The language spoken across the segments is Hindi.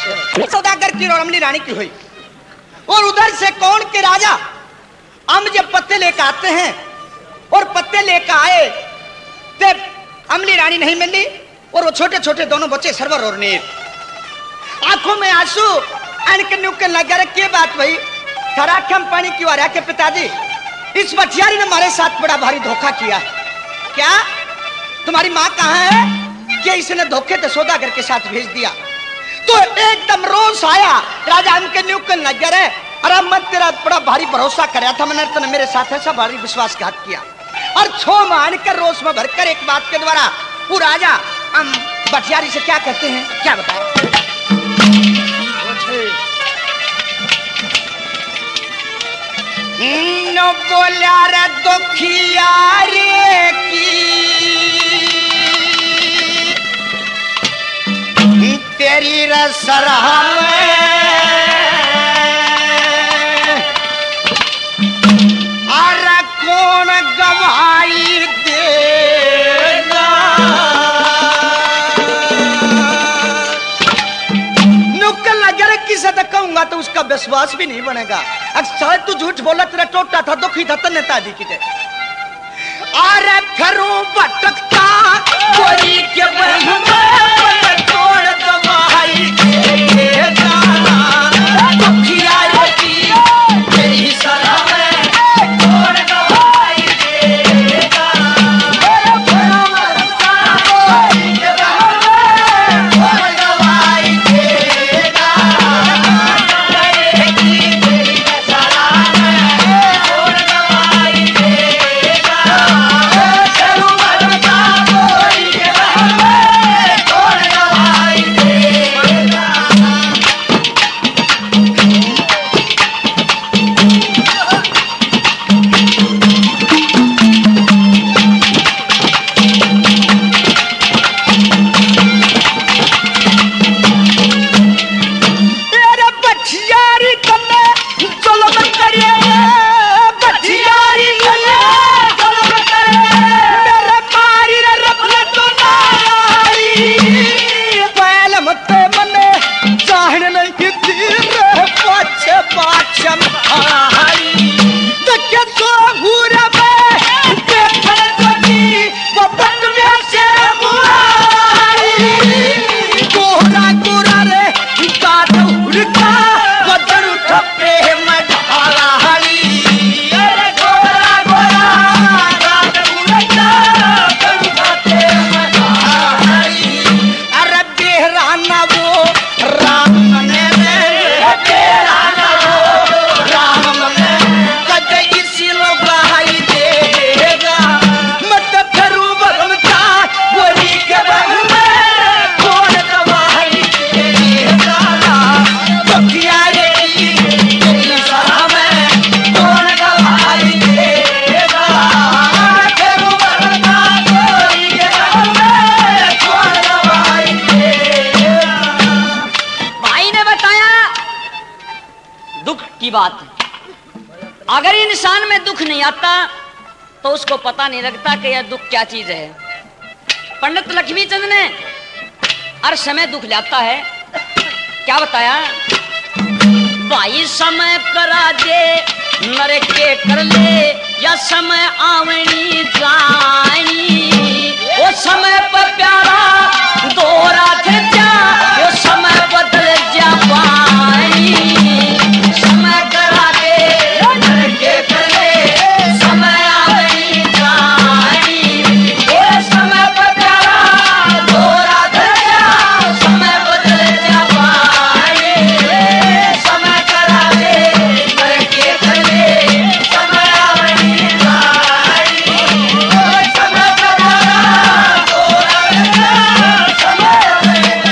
सौदागर की और अमली रानी की हुई। और उधर से कौन के राजा अम जब पत्ते लेकर आते हैं और पत्ते लेकर आए तब अमली रानी नहीं मिली और वो छोटे छोटे दोनों बच्चे सरवर और नीर, आंखों में आंसू अनकन लगा। क्या बात भाई, खराखम पानी क्यों आ रहा के पिताजी? इस बटियारी ने हमारे साथ बड़ा भारी धोखा किया। क्या तुम्हारी माँ कहाँ है कि इसने धोखे से सौदागर के साथ भेज दिया? तो एकदम रोष आया राजा अनकन लग रहे। अरे मैं तेरा बड़ा भारी भरोसा कराया था, मैंने तूने मेरे साथ ऐसा भारी विश्वासघात किया। और छो मान कर रोष में भरकर एक बात के द्वारा वो राजा हम बटियारी से क्या कहते हैं, क्या बताएं? न बोला रे दुखिया रे की तेरी रसरा में अरे कौन गवाही देगा? नुक्कड़ लगे किसे तक कहूंगा तो उसका विश्वास भी नहीं बनेगा। अक्सर तू झूठ बोला, तेरा टोटा था दुखी था तन्ने तादी की ते। अरे घरों भटकता गोरी के बहमा तोड़ दवाई देगा दुखिया की तेरी सलाह में तोड़ दवाई देगा। घरों भटकता गोरी के बहमा तोड़ दवाई देगा बात। अगर इंसान में दुख नहीं आता तो उसको पता नहीं लगता कि यह दुख क्या चीज है। पंडित लक्ष्मीचंद ने हर समय दुख लाता है। क्या बताया? भाई समय करा दे नर के कर ले या समय आवनी जानी, वो समय पर प्यारा दोहरा थे जा, वो समय बदल जा पानी। समय करा दे नर के कर ले समय आवनी जानी, वो समय पर प्यारा दोहरा थे जा, समय बदल जा पानी। समय करा दे नर के कर ले समय आवनी जानी, वो समय पर प्यारा दोहरा थे जा, समय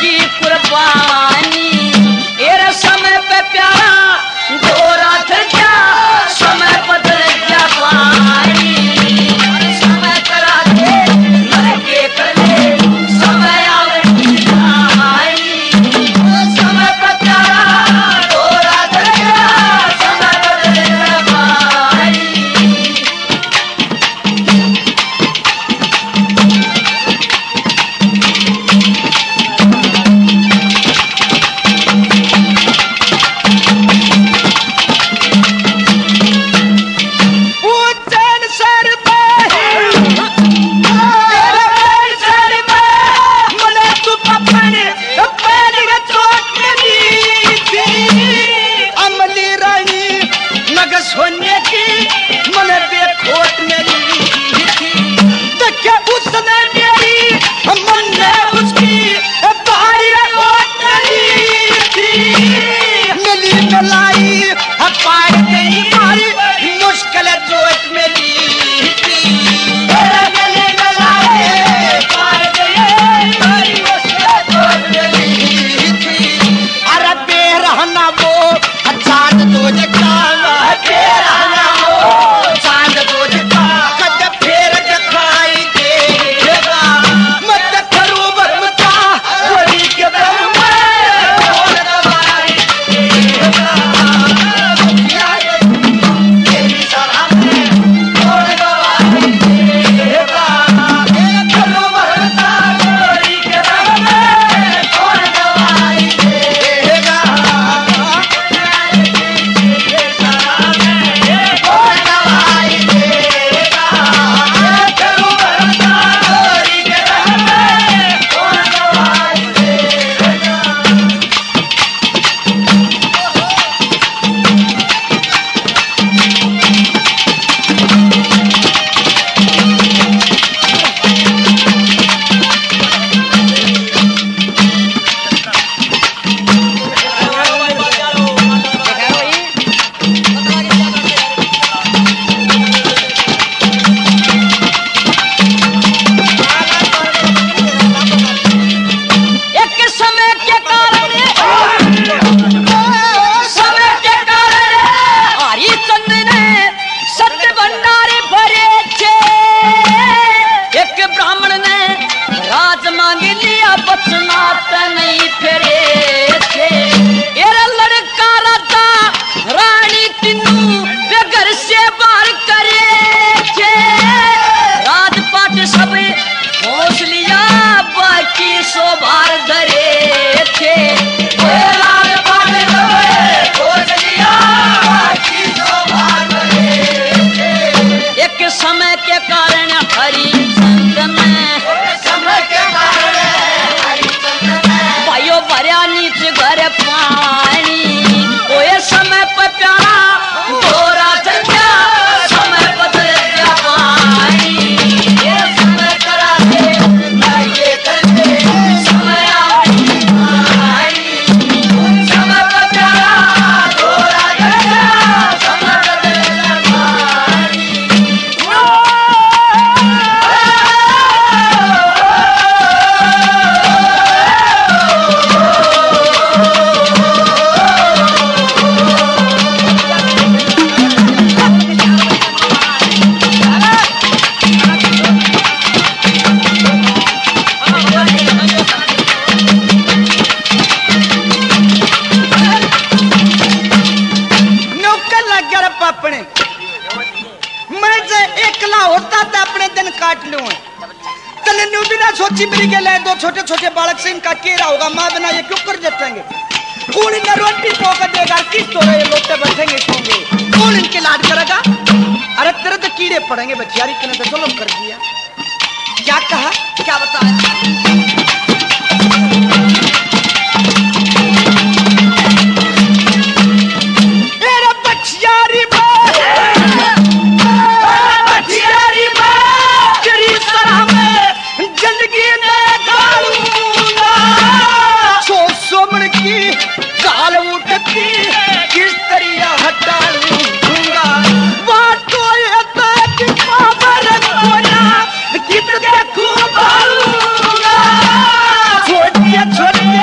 की कुर्बानी। एरा समय पे प्यारा गोरा था क्या, समय बदल गया पानी। समय करा के मर के कले, समय आवे की कहानी। समय पे प्यारा गोरा था क्या, समय बदल गया पानी। उज्जैन शहर में, तेरे पैर शहर में, मने तू पपने, पैर में चोट मिली थी। अमली रानी नग सोने की, मने बेखोट मिली थी। देखे उसने मेरी, मन ने उसकी, बाहरी वोट मिली थी। मिली मिलाई, पार गई मारी, मुश्किल जोत मिली थी। मिली मिलाई, पार गई मारी, मुश्किल जोत मिली थी। अरे बेरहना वो चांद दो जगह, बेरहना वो चांद दो जगह, कद फेर दिखाई देगा। मत करो बरमता, गोरी के दम में कौन दवाई देगा। तेरी सलाह में कौन दवाई देगा। करो बरमता, गोरी के दम में कौन दवाई देगा। कौन दवाई देगा। करो बरमता, गोरी के दम में कौन दवाई देगा। एक समय के कारण, समय के कारण हरिचंद्र ने सत्य भंडारे भरे थे। एक ब्राह्मण ने राज मांग लिया, बचनात नहीं फेरे थे। एरा लड़का राजा रानी तीनों वे घर से बाहर करे थे। राजपाट सब होश लिया, बाकी सो बार धरे थे। राजपाट सब होश लिया, बाकी सो बार धरे थे। एक समय के कारण हरिचंद्र में, समय के कारण हरिचंद्र में भाइयों भरिया नीचे घर पानी। ओए समय पर प्यारा गोरा चल गया, समय बदल गया पानी। ये समय करा के मैं ये करके, समय आवे पानी। समय पर प्यारा गोरा चल गया, समय बदल गया पानी। नौकर लग गया रे पापने। मैं जे एकला होता तो अपने दिन काट लूं। तने न्यू बिना सोची मेरी के ले दो छोटे छोटे बालक से इनका केरा होगा, माँ बिना ये क्यों कर देतेंगे। कौन इन्हें रोटी पोकर देगा, किस तरह ये लोटे बैठेंगे सोंगे, कौन इनके लाड करेगा। अरे तेरे तो कीड़े पड़ेंगे बेचारी, तूने तो जुल्म कर दिया। क्या कहा, क्या बताया। मेरा बचियारी बचियारी तेरी सराह में जिंदगी में डालूंगा। सोमन की गाल उठती किस तरिया हटा लूंगा। बाटो ये तक पावर कोना कित देखूं बालूंगा। छोटे छोटे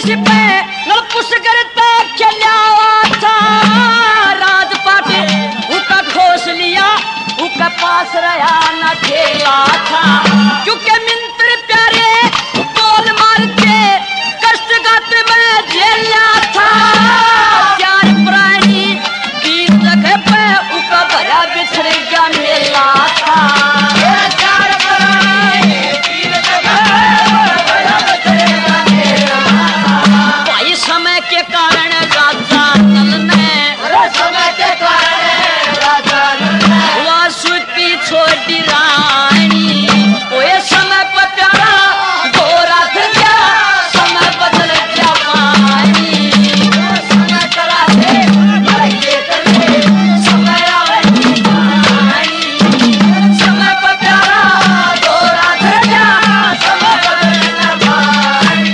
पे नलपुस करता चला था राजपाट उका खोस लिया उका पास रहा न खेला था क्योंकि मिंत्र प्यारे बोल मार के कष्ट गात में झेला था प्यार प्राणी वीर जगह पे उका भरा बिछड़ गया मेला था प्यार प्राणी वीर जगह भरा बिछड़ गया मेला था भाई समय के कारण राजा नल ने समय के कारण राजा नल ने वासुकी छोटी रानी ओए समय पर प्यारा गोरा फिर गया समय बदल गया पानी समय करा दे लगे करे समय आवे पानी समय पर प्यारा गोरा फिर गया समय बदल गया पानी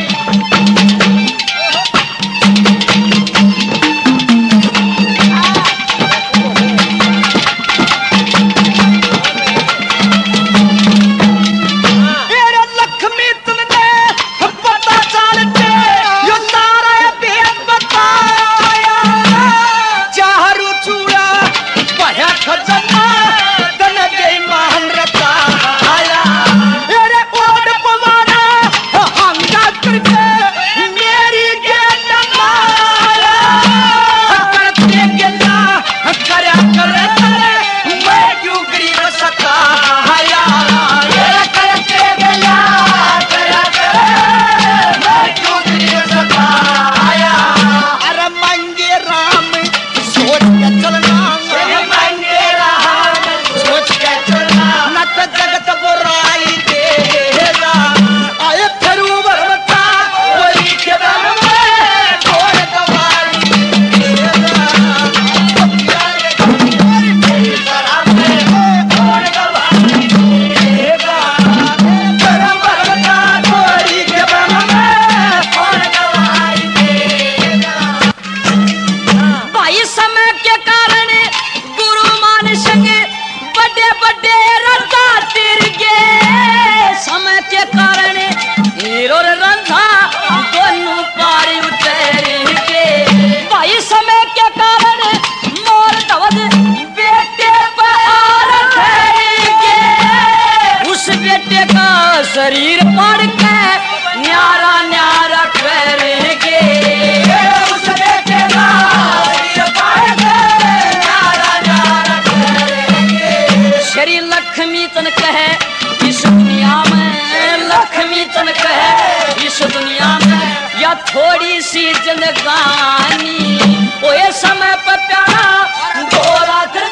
तेरे लक्ष्मी तुमने पता चलते यो सारा भेद बताया चारू चूड़ा बया खजना तन गई महान रताया तेरे ओड पवाना हंगा करके मेरी गेंद माया करते गेला करया करे मैं क्यों गरीब सताया ये करते गेला करया करे मैं क्यों गरीब सताया अरे मंगे राम सोच के चलना मंगे राम सोच के चलना न तो जगत बुराई देगा आए फिरू बरमता वही के बल में छोड़ दवाई देगा मेरी तरह में छोड़ दवाई देगा फिरू बरमता वही के बल में छोड़ दवाई देगा भाई समय के कारण गुरु मान संग बड़े बड़े रंधा तिर गए समय के कारण हीरो और रंधा दोनों पार उतर गए भाई समय के कारण मोर धवज बेटे पर ठहर गए उस बेटे का शरीर पड़ के न्यारा न्यारा कर गए उस बेटे का शरीर पड़ के न्यारा न्यारा कर गए श्री लक्ष्मी तन कहे इस दुनिया में लक्ष्मी तन कहे इस दुनिया में या थोड़ी सी जिंदगानी ओए समय पर प्यारा गोरा